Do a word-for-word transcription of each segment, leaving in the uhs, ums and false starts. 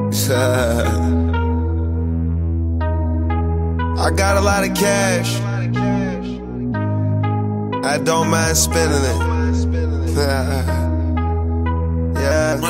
I got a lot of cash. I don't mind spending it. Yeah.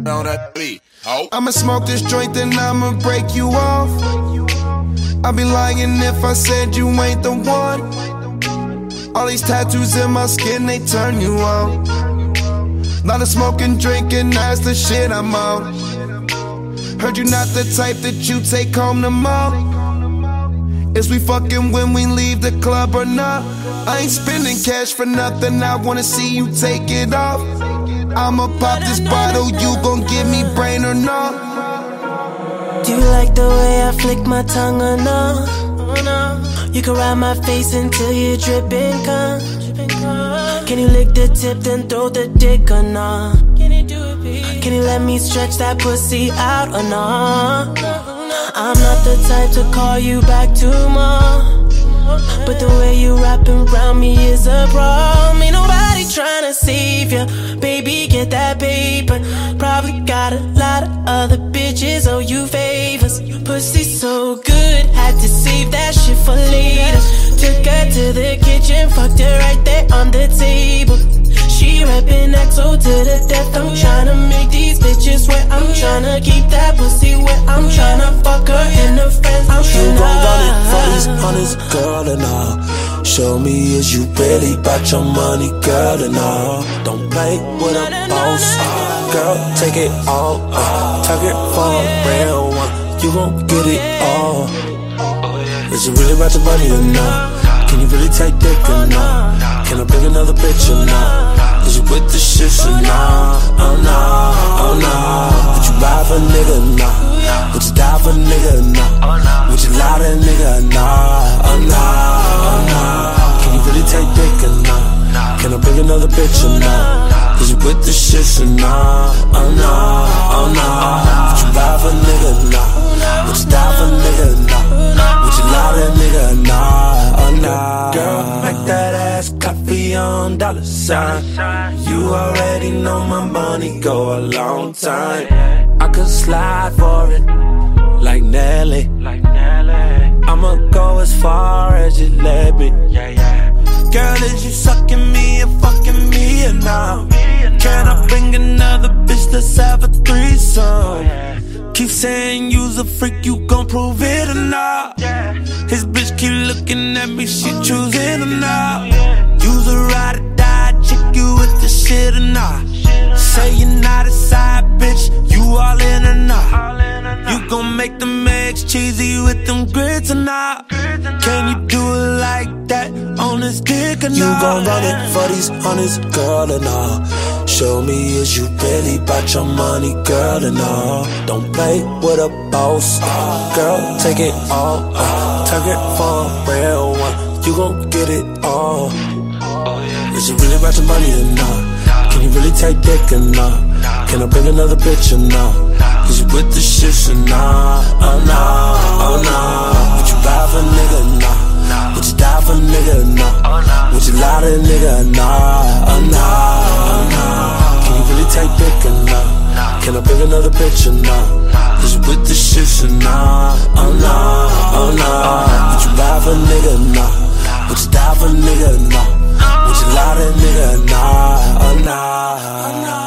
I'ma smoke this joint, then I'ma break you off. I'd be lying if I said you ain't the one. All these tattoos in my skin, they turn you on. Lot of smoking, drinking, that's the shit I'm on. Heard you not the type that you take home to mom. Is we fucking when we leave the club or not? I ain't spending cash for nothing, I wanna see you take it off. I'ma pop this bottle, you gon' give me brain or not? Do you like the way I flick my tongue or no? You can ride my face until you're dripping cum. Can you lick the tip then throw the dick or no? Can you let me stretch that pussy out or no? I'm not the type to call you back tomorrow, but the way you wrapping around me is a problem. Ain't nobody tryna save ya, baby, get that paper. Probably got a lot of other bitches owe you favors. Pussy so good, had to save that shit for later. Took her to the kitchen, fucked her right there on the table. She reppin' X O to the death. I'm tryna make these bitches wet. I'm tryna keep that pussy wet. I'm tryna fuck her and her friends. I'm you gon' run it for these honest, girl, and all. Show me is you really bout your money, girl, and all. Don't play with a boss, girl, take it all. uh, Target for a real one, you gon' get it all. Is it really about your money or not? Can you really take dick or not? Can I bring another bitch or not? Is you with the shits or not? Oh no, oh no. Would you ride for a nigga or not? Would you die for a nigga or not? Would you lie to a nigga or not? Oh no, oh no. Can you really take dick or not? Can I bring another bitch or not? Is you with the shits or not? Oh no, oh no. Would you ride for a nigga or not? Would you die for a nigga or not? Would you lie to a nigga or not? Oh no. Girl, make that ass coffee on dollar sign. You already know my money go a long time. I could slide for it, like Nelly. I'ma go as far as you let me. Girl, is you sucking me and fucking me or not? Can I bring another bitch, let's have a threesome? Keep saying you's a freak, you gon' prove it or not? His bitch keep looking at me, she choosing or not? You's a ride or die chick, you with the shit or not? Say you're not a side bitch, you all in or not? You gon' make them eggs cheesy with them grits or not? Can you do it like that on this dick or not? You gon' run it for these honest, girl, and all. Show me is you really bout your money, girl, and all. Don't play with a boss, girl, take it all. uh, Target for a real one, you gon' get it all. Is it really about your money or not? Can you really take dick or not? Can I bring another bitch or not? Is you with the shits or not? Oh no, oh no. Would you ride for a nigga or not? Would you die for a nigga or not? Would you lie to a nigga or not? Oh no, oh no. Can you really take dick or not? Can I bring another bitch or not? Is you with the shits or not? Oh no, oh no. Would you ride for a nigga or not? Would you die for a nigga or not? Would you lie to a nigga or not? Oh no, oh no.